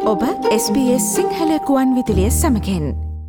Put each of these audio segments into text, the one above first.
ඔබ SBS සිංහල කුවන් විදුලිය සමගින්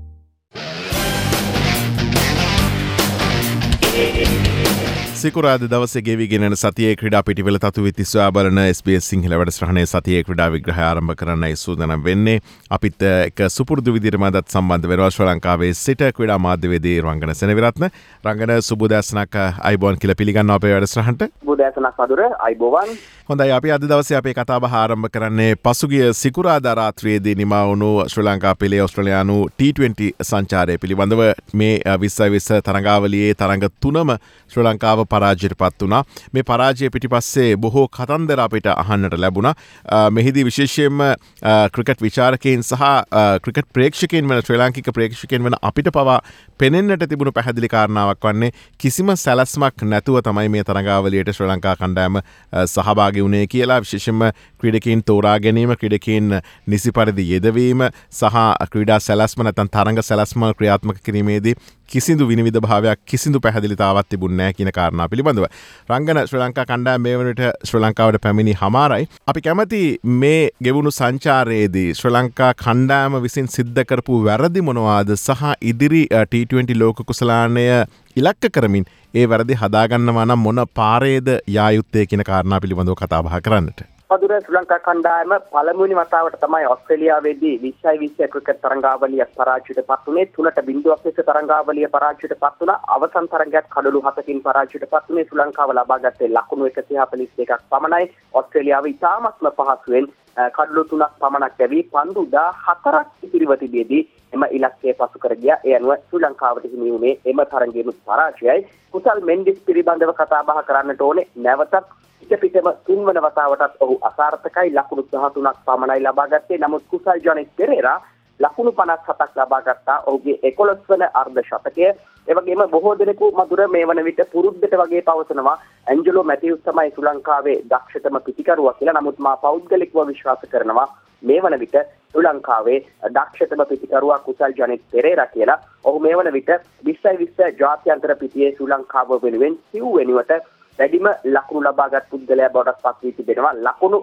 සිකුරාද දවසේ ගෙවිගෙන සතියේ ක්‍රීඩා පිටිවල තතුවිති සොයා බලන SBS සිංහල වැඩසටහනේ සතියේ ක්‍රීඩා විග්‍රහය ආරම්භ කරන්නයි සූදානම් වෙන්නේ. අපිත් එක සුපුරුදු විදිහටම අදත් සම්බන්ධ වෙනවා ශ්‍රී ලංකාවේ සිට ක්‍රීඩා මාධ්‍යවේදී රංගන සෙනවිරත්න. රංගන සුබෝදෑසනක් අයිබෝන් කියලා පිළිගන්නවා අපේ වැඩසටහනට. සුබෝදෑසනක් මధుර අයිබෝවන්. හොඳයි අපි අද දවසේ අපේ කතාබහ ආරම්භ කරන්නේ පසුගිය සිකුරාදා රාත්‍රියේදී නිමා වුණු ශ්‍රී ලංකා පෙළේ ඕස්ට්‍රේලියානු T20 සංචාරය පිළිබඳව මේ 2020 තරඟාවලියේ තරඟ 3ම ශ්‍රී ලංකාව පරාජයට පත් වුණා. මේ පරාජය පිටිපස්සේ බොහෝ කතන්දර අපිට අහන්නට ලැබුණා. මෙහිදී විශේෂයෙන්ම ක්‍රිකට් විචාරකයන් සහ ක්‍රිකට් ප්‍රේක්ෂකයන් වන ශ්‍රී ලාංකික ප්‍රේක්ෂකයන් වන අපිට පවා පෙනෙන්නට තිබුණු පැහැදිලි කාරණාවක් වන්නේ කිසිම සැලැස්මක් නැතුව තමයි මේ තරඟාවලියට ශ්‍රී ලංකා කණ්ඩායම සහභාගී වුණේ කියලා. විශේෂයෙන්ම ක්‍රීඩකයන් තෝරා ගැනීම, ක්‍රීඩකයන් නිසි පරිදි යෙදවීම සහ ක්‍රීඩා සැලැස්ම නැත්නම් තරඟ සැලැස්ම ක්‍රියාත්මක කිරීමේදී කිසිදු විනිවිද භාවයක් කිසිදු පැහැදිලිතාවක් තිබුණේ නැහැ කියන කාරණා පිළිබඳව. රංගන ශ්‍රී ලංකා කණ්ඩායම මේ වනට ශ්‍රී ලංකාවට පැමිණි හමාරයි. අපි කැමති මේ ගෙවුණු සංචාරයේදී ශ්‍රී ලංකා කණ්ඩායම විසින් සිද්ධ කරපු වැරදි මොනවාද සහ ඉදිරි T20 ලෝක කුසලානය ඉලක්ක කරමින් ඒ වැරදි හදාගන්නවා නම් මොන පාරේද යා යුත්තේ කියන කාරණා පිළිබඳව කතා බහ කරන්නට. මధుර ශ්‍රී ලංකා කණ්ඩායම පළමුවෙනි වතාවට තමයි ඕස්ට්‍රේලියාවේදී 2020 ක්‍රිකට් තරඟාවලිය පරාජයට පත් වුණේ. 3-0 ලෙස තරඟාවලිය පරාජයට පත් වුණා. අවසන් තරඟයත් කඩලු 7කින් පරාජයට පත් වුණේ. ශ්‍රී ලංකාව ලබා ගත්තේ ලකුණු 141ක් පමණයි. ඕස්ට්‍රේලියාව ඉතාමත්ම පහසුවෙන් කඩලු 3ක් පමණක් ලැබී පන්දු 14ක් ඉතිරිව තිබෙදී එම ඉලක්කය පසු කර ගියා. ඒ අනුව ශ්‍රී ලංකාවට හිමි වුණේ එම තරඟයේ පරාජයයි. කුසල් මෙන්ඩිස් පිළිබඳව කතා බහ කරන්නට ඕනේ. නැවතත් පිටම 3 වන වතාවටත් ඔහු අසාර්ථකයි. ලකුණු 13ක් පමණයි ලබා ගත්තේ. නමුත් කුසල් ජොනිත් පෙරේරා ලකුණු 57ක් ලබා ගත්තා. ඔහුගේ 11 වන අර්ධ ශතකය. ඒ වගේම බොහෝ දෙනෙකු මధుර මේ වන විට පුරුද්දට වගේ පවසනවා ඇන්ජලෝ මැතිව්ස් තමයි ශ්‍රී ලංකාවේ දක්ෂතම පිටිකරුවා කියලා. නමුත් මා පෞද්ගලිකව විශ්වාස කරනවා මේ වන විට ශ්‍රී ලංකාවේ දක්ෂතම පිටිකරුවා කුසල් ජොනිත් පෙරේරා කියලා. ඔහු මේ වන විට 2020 ජාත්‍යන්තර පිටියේ ශ්‍රී ලංකාව වෙනුවෙන් සිව් වෙනුවට වැඩිම ලකුණු ලබාගත් පුද්ගලයා බවට පත් වී තිබෙනවා. ලකුණු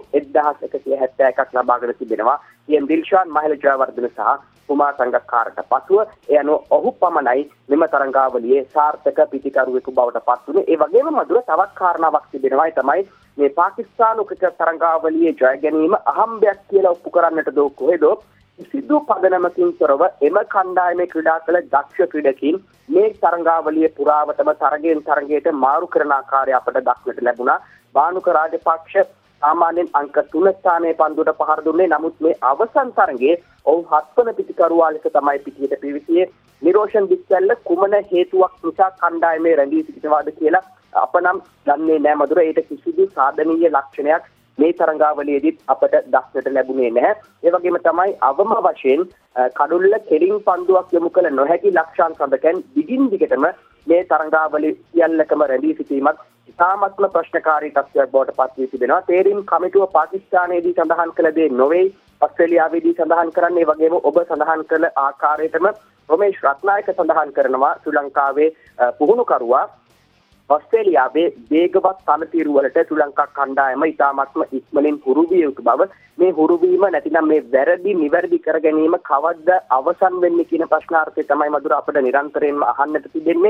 1171ක් ලබාගෙන තිබෙනවා. එම් දිල්ෂාන් මහල ජයවර්ධන සහ කුමාර සංගක්කාරට පසුව ඒ අනුව ඔහු පමණයි මෙම තරඟාවලියේ සාර්ථක පිටිකරුවෙකු බවට පත් වුණේ. ඒ වගේම මధుර තවත් කාරණාවක් තිබෙනවා. ඒ තමයි මේ පාකිස්තාන ක්‍රිකට් තරඟාවලියේ ජය ගැනීම අහම්බයක් කියලා ඔප්පු කරන්නට දෝ කොහෙදෝ සිදු පදනමකින් තොරව එම කණ්ඩායමේ ක්‍රීඩා කළ දක්ෂ ක්‍රීඩකීන් මේ තරඟාවලියේ පුරාවටම තරගයෙන් තරගයට මාරු කරන ආකාරය අපට දක්නට ලැබුණා. බානුක රාජපක්ෂ සාමාන්‍යයෙන් අංක 3 ස්ථානයේ පන්දුවට පහර දුන්නේ. නමුත් මේ අවසන් තරගයේ ඔහු 7 වන පිටිකරුවා ලෙස තමයි පිටියට පිවිසියේ. නිරෝෂන් දික්කැල්ල කුමන හේතුවක් නිසා කණ්ඩායමේ රැඳී සිටිනවාද කියලා අප නම් දන්නේ නැහැ මధుර. ඒට කිසිදු සාධනීය ලක්ෂණයක් මේ තරඟාවලියේදීත් අපට දක්නට ලැබුණේ නැහැ. ඒ වගේම තමයි අවම වශයෙන් කඩුල්ල කෙලින් පන්දුවක් යොමු කළ නොහැකි ලක්ෂාන් සඳකෙන් දිගින් දිගටම මේ තරඟාවලිය සියල්ලකම රැඳී සිටීමත් ඉතාමත්ම ප්‍රශ්නකාරී තත්ත්වයක් බවට පත් වී තිබෙනවා. තේරීම් කමිටුව පාකිස්තානයේදී සඳහන් කළ දේ නොවේ ඕස්ට්‍රේලියාවේදී සඳහන් කරන්නේ. ඒ වගේම ඔබ සඳහන් කළ ආකාරයටම රොමේෂ් රත්නායක සඳහන් කරනවා ශ්‍රී ලංකාවේ පුහුණුකරුවා ඕස්ට්‍රේලියාවේ වේගවත් තනතිරු වලට ශ්‍රී ලංකා කණ්ඩායම ඉතාමත්ම ඉක්මනින් හුරු විය යුතු බව. මේ හුරු වීම නැතිනම් මේ වැරදි නිවැරදි කර ගැනීම කවද්ද අවසන් වෙන්නේ කියන ප්‍රශ්නාර්ථය තමයි මధుර අපිට නිරන්තරයෙන්ම අහන්නට තිබෙන්නේ.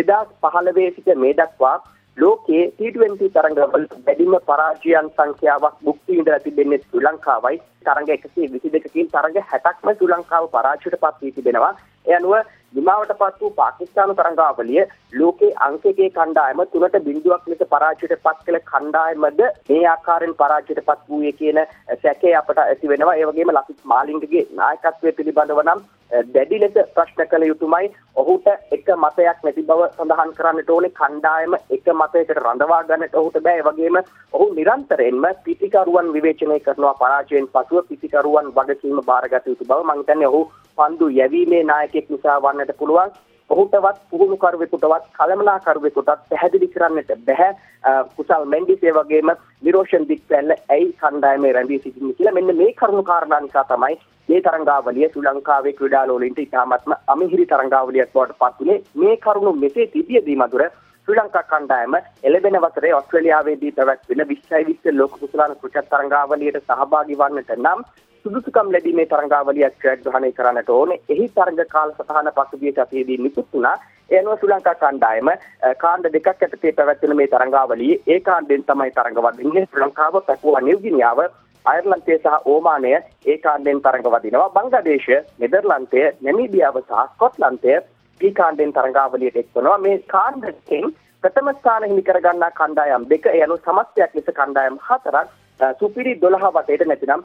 2015 සිට මේ දක්වා ලෝකයේ T20 තරඟවල වැඩිම පරාජයන් සංඛ්‍යාවක් භුක්ති විඳලා තිබෙන්නේ ශ්‍රී ලංකාවයි. තරඟ 122කින් තරඟ 60ක්ම ශ්‍රී ලංකාව පරාජයට පත් වී තිබෙනවා. ඒ අනුව නිමාවට පත් වූ පාකිස්තාන තරඟාවලිය ලෝකයේ අංක 1 කණ්ඩායම 3-0ක් ලෙස පරාජයට පත් කළ කණ්ඩායමද මේ ආකාරයෙන් පරාජයට පත් වූයේ කියන සැකය අපට ඇති වෙනවා. ඒ වගේම ලසිත් මාලිංගගේ නායකත්වය පිළිබඳව නම් දැඩි ලෙස ප්‍රශ්න කළ යුතුමයි. ඔහුට එක මතයක් නැති බව සඳහන් කරන්නට ඕනේ. කණ්ඩායම එක මතයකට රඳවා ගන්නට ඔහුට බෑ. ඒ වගේම ඔහු නිරන්තරයෙන්ම පිටිකරුවන් විවේචනය කරනවා. පරාජයෙන් පසුව පිටිකරුවන් වගකීම බාරගත යුතු බව. මම හිතන්නේ ඔහු පන්දු යැවීමේ නායකයෙක් නිසා වන්නට පුළුවන්. ඔහුටවත් පුහුණුකරුවෙකුටවත් කළමනාකරුවෙකුටවත් පැහැදිලි කරන්නට බැහැ කුසල් මෙන්ඩිස් ඒ වගේම නිරෝෂන් දික්පැල්ල ඇයි කණ්ඩායමේ රැඳී සිටින්නේ කියලා. මෙන්න මේ කරුණු කාරණා නිසා තමයි මේ තරඟාවලිය ශ්‍රී ලංකාවේ ක්‍රීඩා ලෝලීන්ට ඉතාමත්ම අමිහිරි තරඟාවලියක් බවට පත් වුණේ. මේ කරුණු මෙසේ තිබියදී මధుර ශ්‍රී ලංකා කණ්ඩායම එළඹෙන වසරේ ඕස්ට්‍රේලියාවේදී පැවැත්වෙන 2020 ලෝක කුසලාන ක්‍රිකට් තරඟාවලියට සහභාගී වන්නට නම් සුදුසුකම් ලැබීමේ තරඟාවලියක් ජයග්‍රහණය කරන්නට ඕනේ. එහි තරඟ කාලසටහන පසුගිය සතියේදී නිකුත් වුණා. ඒ අනුව ශ්‍රී ලංකා කණ්ඩායම කාණ්ඩ දෙකක් යටතේ පැවැත්වෙන මේ තරඟාවලියේ ඒ කාණ්ඩෙන් තමයි තරඟ වදින්නේ. ශ්‍රී ලංකාව, පැපුවා නිව්ගිනියාව, අයර්ලන්තය සහ ඕමානය ඒ කාණ්ඩෙන් තරඟ වදිනවා. බංග්ලාදේශය, නෙදර්ලන්තය, නැමීබියාව සහ ස්කොට්ලන්තය මේ කාණ්ඩෙන් තරඟාවලියට එක්වනවා. මේ කාණ්ඩයෙන් ප්‍රථම ස්ථාන හිමි කරගන්නා කණ්ඩායම් දෙක, ඒ අනුව සමස්තයක් ලෙස කණ්ඩායම් 4ක් සුපිරි 12 වටේට නැතිනම්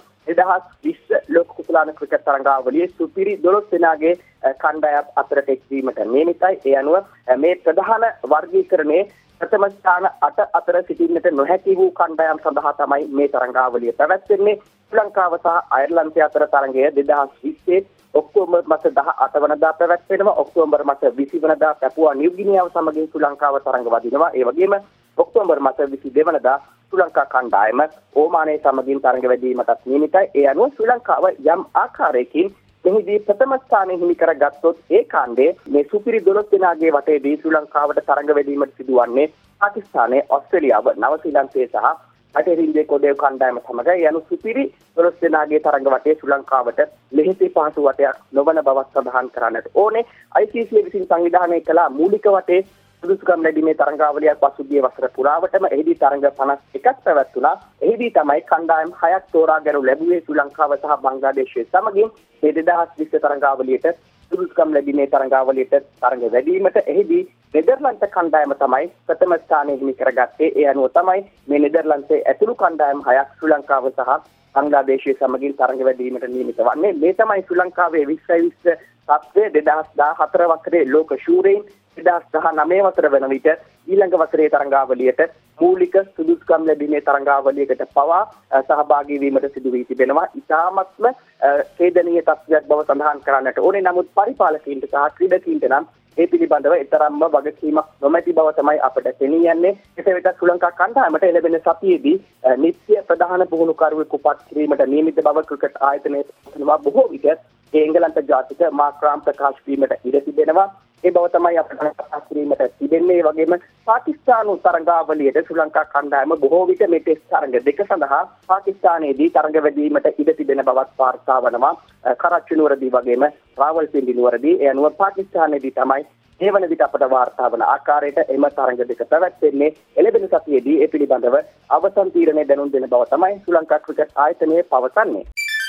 2020 ලෝක කුසලාන ක්‍රිකට් තරඟාවලියේ සුපිරි 12 දෙනාගේ කණ්ඩායම් අතරට එක්වීමට නියමිතයි. ඒ අනුව මේ ප්‍රධාන වර්ගීකරණයේ ප්‍රථම ස්ථාන 8 අතර සිටින්නට නොහැකි වූ කණ්ඩායම් සඳහා තමයි මේ තරඟාවලිය පැවැත්වෙන්නේ. ශ්‍රී ලංකාව සහ අයර්ලන්තය අතර තරඟය 2020 ඔක්තෝබර් මාස 18 වනදා පැවැත්වෙනවා. ඔක්තෝබර් මාස 20 වනදා පැපුවා නිව්ගිනියාව සමගින් ශ්‍රී ලංකාව තරඟ වදිනවා. ඒ වගේම ඔක්තෝබර් මාස 22 වනදා ශ්‍රී ලංකා කණ්ඩායම ඕමානයේ සමගින් තරඟ වැදීමටත් නියමිතයි. ඒ අනුව ශ්‍රී ලංකාව යම් ආකාරයකින් මෙහිදී ප්‍රථම ස්ථානය හිමි කරගත්තොත් ඒ කාණ්ඩයේ මේ සුපිරි 12 දෙනාගේ වටේදී ශ්‍රී ලංකාවට තරඟ වැදීමට සිදුවන්නේ පාකිස්තානය, ඕස්ට්‍රේලියාව, නවසීලන්තය සහ අටෙරින්දේ කොඩේව කණ්ඩායම සමගයි. යනු සුපිරි 12 දෙනාගේ තරඟ වටේ ශ්‍රී ලංකාවට ලෙහෙසි පහසු වටයක් නොවන බවක් සඳහන් කරන්නට ඕනේ. ICC විසින් සංවිධානය කළ මූලික වටේ සුදුසුකම් ලැබීමේ තරඟාවලියක් පසුගිය වසර පුරාවටම එහිදී තරඟ 51ක් පැවැත්වුණා. එහිදී තමයි කණ්ඩායම් 6ක් තෝරාගනු ලැබුවේ ශ්‍රී ලංකාව සහ බංග්ලාදේශය සමගින්. මේ 2020 තරඟාවලියට සුදුසුකම් ලැබීමේ තරඟාවලියට තරඟ වැඩිවීමට එහිදී නෙදර්ලන්ත කණ්ඩායම තමයි ප්‍රථම ස්ථානය හිමි කරගත්තේ. ඒ අනුව තමයි මේ නෙදර්ලන්තයේ ඇතුළු කණ්ඩායම් 6ක් ශ්‍රී ලංකාව සහ බංග්ලාදේශය සමගින් තරඟ වැඩිවීමට නියමිත වන්නේ. මේ තමයි ශ්‍රී ලංකාවේ 2020 තත්ත්වය. 2014 වසරේ ලෝක ශූරයින් 2019 වසර වන විට ඊළඟ වසරේ තරඟාවලියට මූලික සුදුසුකම් ලැබීමේ තරඟාවලියකට පවා සහභාගී වීමට සිදු වී තිබෙනවා. ඉතාමත්ම ඛේදනීය තත්ත්වයක් බව සඳහන් කරන්නට ඕනේ. නමුත් පරිපාලකීන්ට සහ ක්‍රීඩකීන්ට නම් ඒ පිළිබඳව එතරම්ම වගකීමක් නොමැති බව තමයි අපට පෙනී යන්නේ. එසේ වෙතත් ශ්‍රී ලංකා කණ්ඩායමට එළඹෙන සතියේදී නිත්‍ය ප්‍රධාන පුහුණුකරුවෙකු පත් කිරීමට නියමිත බව ක්‍රිකට් ආයතනයේ පවසනවා. බොහෝ විට එංගලන්ත ජාතික මාක්‍රාම් ප්‍රකාශ වීමට ඉඩ තිබෙනවා. ඒ බව තමයි අපට ප්‍රකාශ කිරීමට තිබෙන්නේ. ඒ වගේම පාකිස්තානු තරඟාවලියට ශ්‍රී ලංකා කණ්ඩායම බොහෝ විට මේ ටෙස්ට් තරඟ දෙක සඳහා පාකිස්තානයේදී තරඟ වැදීමට ඉඩ තිබෙන බවත් වාර්තා වනවා. කරච්චි නුවරදී වගේම රාවල්පින්ඩි නුවරදී. ඒ අනුව පාකිස්තානයේදී තමයි ඒ වන විට අපට වාර්තා වන ආකාරයට එම තරඟ දෙක පැවැත්වෙන්නේ. එළඹෙන සතියේදී ඒ පිළිබඳව අවසන් තීරණය දැනුම් දෙන බව තමයි ශ්‍රී ලංකා ක්‍රිකට් ආයතනය පවසන්නේ.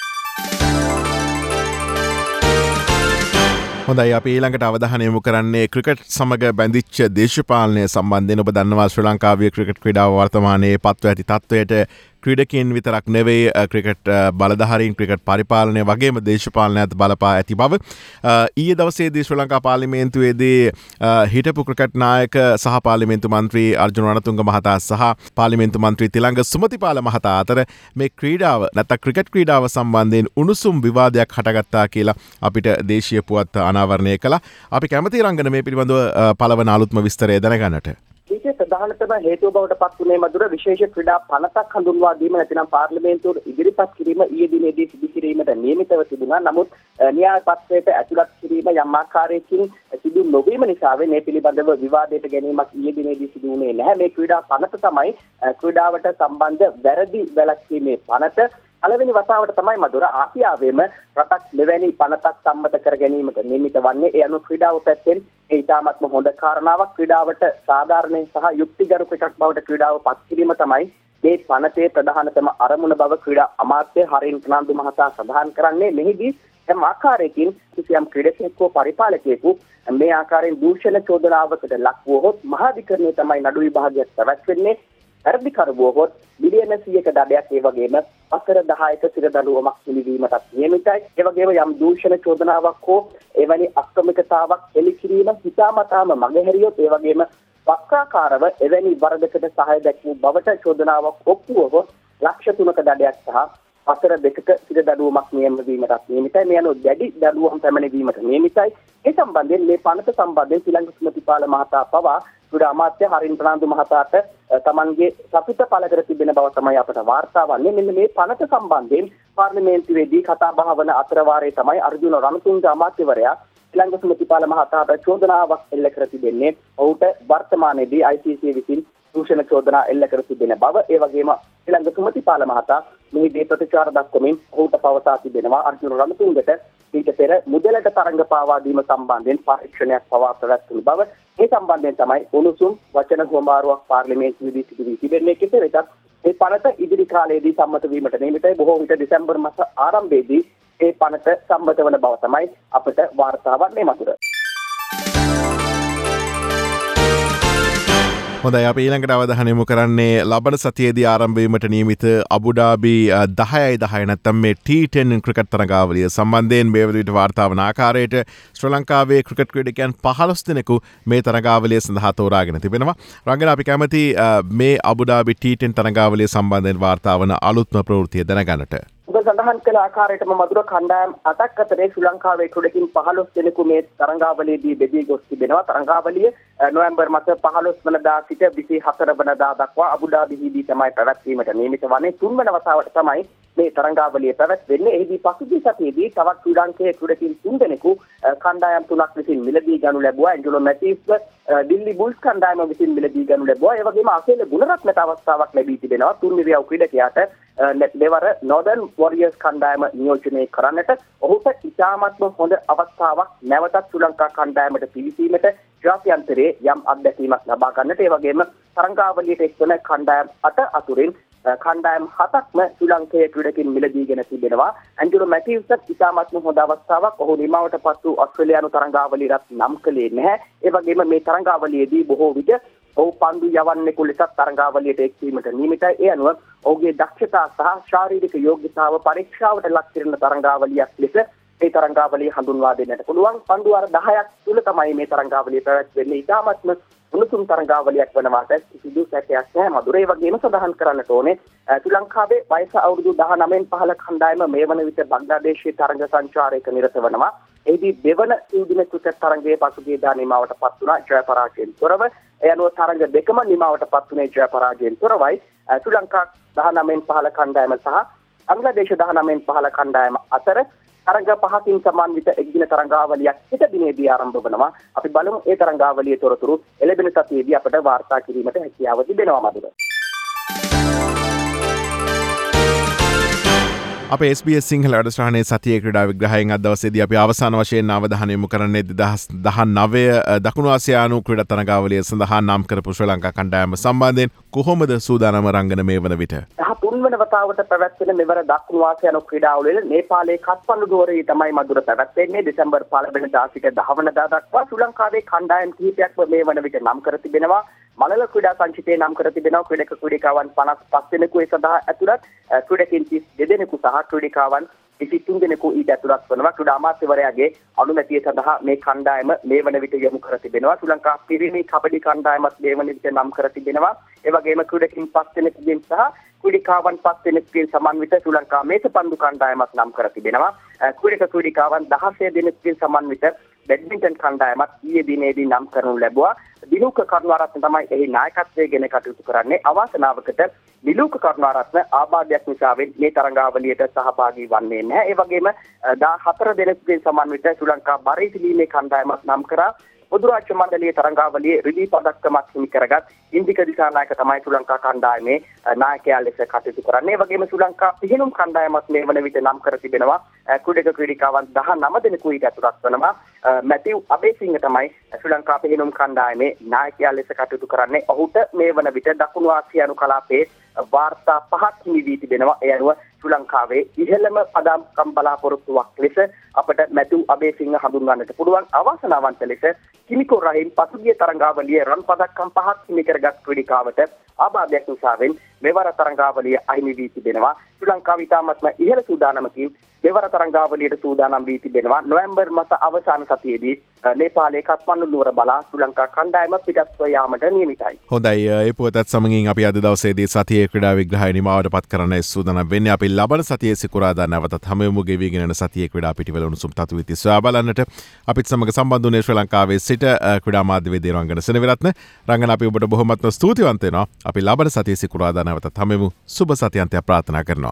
හොඳයි, අපි ඊළඟට අවධානය යොමු කරන්නේ ක්‍රිකට් සමග බැඳිච්ච දේශපාලනය සම්බන්ධයෙන්. ඔබ දන්නවා ශ්‍රී ලංකාවේ ක්‍රිකට් ක්‍රීඩාව වර්තමානයේ පත්ව ඇති තත්ත්වයට ක්‍රීඩකයන් විතරක් නෙවෙයි ක්‍රිකට් බලධාරීන්, ක්‍රිකට් පරිපාලනය වගේම දේශපාලනයත් බලපා ඇති බව ඊයේ දවසේදී ශ්‍රී ලංකා පාර්ලිමේන්තුවේදී හිටපු ක්‍රිකට් නායක සහ පාර්ලිමේන්තු මන්ත්‍රී අර්ජුන රණතුංග මහතා සහ පාර්ලිමේන්තු මන්ත්‍රී තිලංග සුමතිපාල මහතා අතර මේ ක්‍රීඩාව නැත්නම් ක්‍රිකට් ක්‍රීඩාව සම්බන්ධයෙන් උණුසුම් විවාදයක් හටගත්තා කියලා අපිට දේශීය පුවත් අනාවරණය කළා. අපි කැමති රංගන මේ පිළිබඳව පළවන අලුත්ම විස්තරය දැනගන්නට. ඊට ප්‍රධානතම හේතුව බවට පත් වුණේ මధుර විශේෂ ක්‍රීඩා පනතක් හඳුන්වා දීම නැතිනම් පාර්ලිමේන්තුවට ඉදිරිපත් කිරීම ඊයේ දිනේදී සිදු කිරීමට නියමිතව තිබුණා. නමුත් න්‍යාය පත්‍රයට ඇතුළත් කිරීම යම් ආකාරයකින් සිදු නොවීම නිසා මේ පිළිබඳව විවාදයට ගැනීමක් ඊයේ දිනේදී සිදු වුණේ නැහැ. මේ ක්‍රීඩා පනත තමයි ක්‍රීඩාවට සම්බන්ධ වැරදි වැළැක්වීමේ පනත. පළවෙනි වතාවට තමයි මధుර ආසියාවේම රටක් මෙවැනි පනතක් සම්මත කර ගැනීමට නියමිත වන්නේ. ඒ අනුව ක්‍රීඩාව පැත්තෙන් ඒ ඉතාමත්ම හොඳ කාරණාවක්. ක්‍රීඩාවට සාධාරණ සහ යුක්තිගරුක එකක් බවට ක්‍රීඩාව පත් කිරීම තමයි මේ පනතේ ප්‍රධානතම අරමුණ බව ක්‍රීඩා අමාත්‍ය හරින් ප්‍රනාන්දු මහතා සඳහන් කරන්නේ. මෙහිදී යම් ආකාරයකින් කිසියම් ක්‍රීඩකයෙකු පරිපාලකයෙකු මේ ආකාරයෙන් දූෂණ චෝදනාවකට ලක් වුවහොත් මහාධිකරණය තමයි නඩු විභාගයක් පැවැත්වෙන්නේ. වැරදි කරුවොත් බිලියන 100ක දඩයක්, ඒ වගේම වසර 10ක සිරදඬුවමක් පිළිවීමටත් නියමිතයි. ඒ වගේම යම් දූෂණ චෝදනාවක් හෝ එවැනි අක්‍රමිකතාවක් එලිකිරීම හිතාමතාම මගහැරියොත්, ඒ වගේම වක්‍රාකාරව එවැනි වරදකට සහාය දැක්වූ බවට චෝදනාවක් ඔප්පුවහොත් ලක්ෂ 3ක දඩයක් සහ වසර 2ක සිරදඬුවමක් නියම වීමටත් නියමිතයි. මේ අනුව දැඩි දඬුවම් පැමිණීමට නියමිතයි. ඒ සම්බන්ධයෙන් මේ පනත සම්බන්ධයෙන් තිලංග සුමතිපාල මහතා පවා ක්‍රීඩා අමාත්‍ය හරින් ප්‍රනාන්දු මහතාට තමන්ගේ සතුට පළ කර තිබෙන බව තමයි අපට වාර්තා වන්නේ. මෙන්න මේ පනත සම්බන්ධයෙන් පාර්ලිමේන්තුවේදී කතා බහ වන අතරවාරයේ තමයි අර්ජුන රණතුංග අමාත්‍යවරයා තිලංග සුමතිපාල මහතාට චෝදනාවක් එල්ල කර තිබෙන්නේ. ඔහුට වර්තමානයේදී ICC විසින් දූෂණ චෝදනා එල්ල කර තිබෙන බව, ඒ වගේම ඊළඟ සුමතිපාල මහතා මෙහිදී ප්‍රතිචාර දක්වමින් ඔහුට පවසා තිබෙනවා අර්ජුන රණතුංගට ඊට පෙර මුදලට තරඟ පාවා දීම සම්බන්ධයෙන් පරීක්ෂණයක් පවා පැවැත්වුණු බව ඒ සම්බන්ධයෙන් තමයි උණුසුම් වචන හුවමාරුවක් පාර්ලිමේන්තුවේදී සිදු වී තිබෙන්නේ. කෙසේ වෙතත් මේ පනත ඉදිරි කාලයේදී සම්මත වීමට නියමිතයි. බොහෝ විට දෙසැම්බර් මාස ආරම්භයේදී මේ පනත සම්මත වන බව තමයි අපට වාර්තා වන්නේ මතුර. හොඳයි අපි ඊළඟට අවධානය යොමු කරන්නේ ලබන සතියේදී ආරම්භ වීමට නියමිත අබුඩාබි 10-10 නැත්නම් මේ T10 ක්‍රිකට් තරගාවලිය සම්බන්ධයෙන් මේ වන විට වාර්තා වන ආකාරයට ශ්‍රී ලංකාවේ ක්‍රිකට් ක්‍රීඩකයන් 15 දෙනෙකු මේ තරගාවලිය සඳහා තෝරාගෙන තිබෙනවා. රංගන අපි කැමති මේ අබුඩාබි T10 තරගාවලිය සම්බන්ධයෙන් වාර්තා වන අලුත්ම ප්‍රවෘත්තිය දැනගන්නට. ඔබ සඳහන් කළ ආකාරයටම මధుර කණ්ඩායම් 8ක් අතරේ ශ්‍රී ලංකාවේ ක්‍රීඩකින් 15 දෙනෙකු මේ තරගාවලියේදී බෙදී ගොස් තිබෙනවා. තරගාවලිය නොවැම්බර් මාස 15 වනදා සිට 24 වනදා දක්වා අබුඩාබිහිදී තමයි පැවැත්වීමට නියමිත වන්නේ. 3 වන වතාවට තමයි මේ තරගාවලිය පැවැත්වෙන්නේ. එහිදී පසුගිය සතියේදී තවත් ශ්‍රී ලාංකේය ක්‍රීඩකින් 3 දෙනෙකු කණ්ඩායම් 3ක් විසින් මිලදී ගනු ලැබුවා. ඇන්ජලෝ මැතිව්ස් දිල්ලි බුල්ස් කණ්ඩායම විසින් මිලදී ගනු ලැබුවා. ඒ වගේම අසේල ගුණරත්නට අවස්ථාවක් ලැබී තිබෙනවා. 3 ඉරියව් ක්‍රීඩකයාට දෙවර නෝර්දර්න් වොරියර්ස් කණ්ඩායම නියෝජනය කරන්නට ඔහුට ඉතාමත්ම හොඳ අවස්ථාවක් නැවතත් ශ්‍රී ලංකා කණ්ඩායමට පිවිසීමට ජාත්‍යන්තරයේ යම් අත්දැකීමක් ලබා ගන්නට ඒ වගේම තරගාවලියට එක්වන කණ්ඩායම් 8 අතුරින් කණ්ඩායම් 7ක්ම ශ්‍රී ලංකේය ක්‍රීඩකින් මිලදීගෙන තිබෙනවා. ඇන්ජලෝ මැතිව්ස්ට ඉතාමත්ම හොඳ අවස්ථාවක්. ඔහු නිමාවටපත් වූ ඔස්ට්‍රේලියානු තරගාවලියට නම් කළේ නැහැ. ඒ වගේම මේ තරගාවලියේදී බොහෝ විට ඔහු පන්දු යවන්නෙකු ලෙස තරගාවලියට එක්වීමට නියමිතයි. ඒ අනුව ඔහුගේ දක්ෂතා සහ ශාරීරික යෝග්‍යතාව පරීක්ෂාවට ලක් කරන තරගාවලියක් ලෙස මේ තරගාවලිය හඳුන්වා දෙන්නට පුළුවන්. පන්දු වාර 10ක් තුල තමයි මේ තරගාවලිය පැවැත්වෙන්නේ. ඉතාමත්ම උණුසුම් තරගාවලියක් වනවාට කිසිදු සැකයක් නැහැ මధుර. ඒ වගේම සඳහන් කරන්නට ඕනේ ශ්‍රී ලංකාවේ වයස අවුරුදු 19න් පහළ කණ්ඩායම මේ වන විට බංග්ලාදේශයේ තරග සංචාරයක නිරත වෙනවා. එහිදී දෙවන සිව්දින ක්‍රිකට් තරගයේ පසුගියදා නිමාවටපත් වුණා ජය පරාජයෙන් තොරව. ඒ අනුව තරග දෙකම නිමාවටපත් වුණේ ජය පරාජයෙන් තොරවයි. ශ්‍රී ලංකා 19න් පහළ කණ්ඩායම සහ බංග්ලාදේශ 19න් පහළ කණ්ඩායම අතර තරග 5කින් සමාන්විත එක්දින තරගාවලියක් හෙට දිනේදී ආරම්භ වෙනවා. අපි බලමු ඒ තරගාවලියේ තොරතුරු එළඹෙන සතියේදී අපට වාර්තා කිරීමට හැකියාව තිබෙනවා මధుර. අප SBS සිංහල වැඩසටහනේ සතියේ ක්‍රීඩා විග්‍රහයෙන් අද දවසේදී අපි අවසාන වශයෙන් අවධානය යොමු කරන්නේ 2019 දකුණු ආසියානු ක්‍රීඩා තරගාවලිය සඳහා නම් කරපු ශ්‍රී ලංකා කණ්ඩායම සම්බන්ධයෙන් කොහොමද සූදානම රංගන මේ වන විට? 13 වන වතාවට පැවැත්වෙන මෙවර දකුණු ආසියානු ක්‍රීඩාවලියේ නේපාලයේ කත්මණ්ඩු නුවරේ තමයි මధుර පැවැත්වෙන්නේ. දෙසැම්බර් 15 වෙනිදා සිට 10 වෙනිදා දක්වා ශ්‍රී ලංකාවේ කණ්ඩායම් කිහිපයක්ම මේ වන විට නම් කර තිබෙනවා. මලල ක්‍රීඩා සංචිතයේ නම් කර තිබෙනවා. ක්‍රීඩකවන් 55 දෙනෙකු ඒ සඳහා ඇතුළත්, ක්‍රීඩකින් 32 දෙනෙකු සහ ක්‍රීඩිකාවන් 23 දෙනෙකු ඊට ඇතුළත් වනවා. ක්‍රීඩා අමාත්‍යවරයාගේ අනුමැතිය සඳහා මේ කණ්ඩායම මේ වන විට යොමු කර තිබෙනවා. ශ්‍රී ලංකා පිරිමි කබඩි කණ්ඩායමත් මේ වන විට නම් කර තිබෙනවා. ඒ වගේම ක්‍රීඩකින් 5 දෙනෙකුගෙන් සහ ක්‍රීඩිකාවන් 5 දෙනෙකුගෙන් සමන්විත ශ්‍රී ලංකා මේසපන්දු කණ්ඩායමත් නම් කර තිබෙනවා. ක්‍රීඩිකාවන් 16 දෙනෙකුගෙන් සමන්විත බැඩ්මින්ටන් කණ්ඩායමත් ඊයේ දිනේදී නම් කරනු ලැබුවා. දිනුක කරුණාරත්න තමයි එහි නායකත්වයේ ගෙන කටයුතු කරන්නේ. අවාසනාවකට දිලුක කරුණාරත්න ආබාධයක් නිසාවෙන් මේ තරගාවලියට සහභාගී වන්නේ නැහැ. ඒ වගේම 14 දෙනෙකුගෙන් සමන්විත ශ්‍රී ලංකා බරේසිලීමේ කණ්ඩායමත් නම් කරා. පොදු රාජ්‍ය මණ්ඩලයේ තරගාවලියේ රිලී පදක්කමක් හිමි කරගත් ඉන්දික දිසානායක තමයි ශ්‍රී ලංකා කණ්ඩායමේ නායකයා ලෙස කටයුතු කරන්නේ. ඒ වගේම ශ්‍රී ලංකා පිහිනුම් කණ්ඩායමත් මේ වන විට නම් කර තිබෙනවා. ක්‍රීඩිකාවන් 19 දෙනෙකු ඊට ඇතුළත් වෙනවා. මැතිව් අබේසිංහ තමයි ශ්‍රී ලංකා පිහිනුම් කණ්ඩායමේ නායකයා ලෙස කටයුතු කරන්නේ. ඔහුට මේ වන විට දකුණු ආසියානු කලාපයේ වාර්තා 5ක් හිමි වී තිබෙනවා. ඒ අනුව ශ්‍රී ලංකාවේ ඉහළම පදම්කම් බලාපොරොත්තුවක් ලෙස අපට මැතිව් අබේසිංහ හඳුන්වන්නට පුළුවන්. අවාසනාවන්ත ලෙස කිමිකෝ රහින් පසුගිය තරගාවලියේ රන් පදක්කම් 5ක් හිමි කරගත් ක්‍රීඩිකාවට ආබාධයක් නිසාවෙන් මෙවර තරගාවලිය අහිමි වී තිබෙනවා. ශ්‍රී ලංකාව ඉතාමත්ම ඉහළ සූදානමකින් මෙවර තරගාවලියට සූදානම් වී තිබෙනවා. නොවැම්බර් මාස අවසාන සතියේදී නේපාලයේ කත්මණ්ඩු නුවර බලා ශ්‍රී ලංකා කණ්ඩායම පිටත්ව යාමට නියමිතයි. හොඳයි ඒ පුවතත් සමගින් අපි අද දවසේදී සතියේ ක්‍රීඩා විග්‍රහය නිමාවට පත් කරන්න සූදානම් වෙන්නේ. අපි ලබන සතියේ සිකුරාදා නැවතත් හැමෝම ගෙවිගෙන යන සතියේ ක්‍රීඩා පිටිවල උණුසුම් තතු විති සොයා බලන්නට අපිත් සමග සම්බන්ධ වුණේ ශ්‍රී ලංකාවේ සිට ක්‍රීඩා මාධ්‍යවේදී රංගන සෙනවිරත්න. රංගන අපි ඔබට බොහොමත්ම ස්තුතිවන්ත වෙනවා. අපි ලබන සතියේ සිකුරාදා නැවතත් හැමෝම සුබ සතියන්තයක් ප්‍රාර්ථනා කරනවා.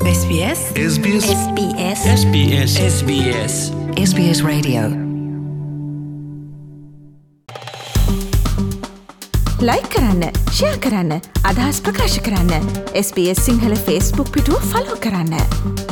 SBS SBS SBS SBS SBS SBS Radio like කරන්න, ෂෙයා කරන්න, අදහස් ප්‍රකාශ කරන්න. SBS සිංහල Facebook පිටුව ෆලෝ කරන්න.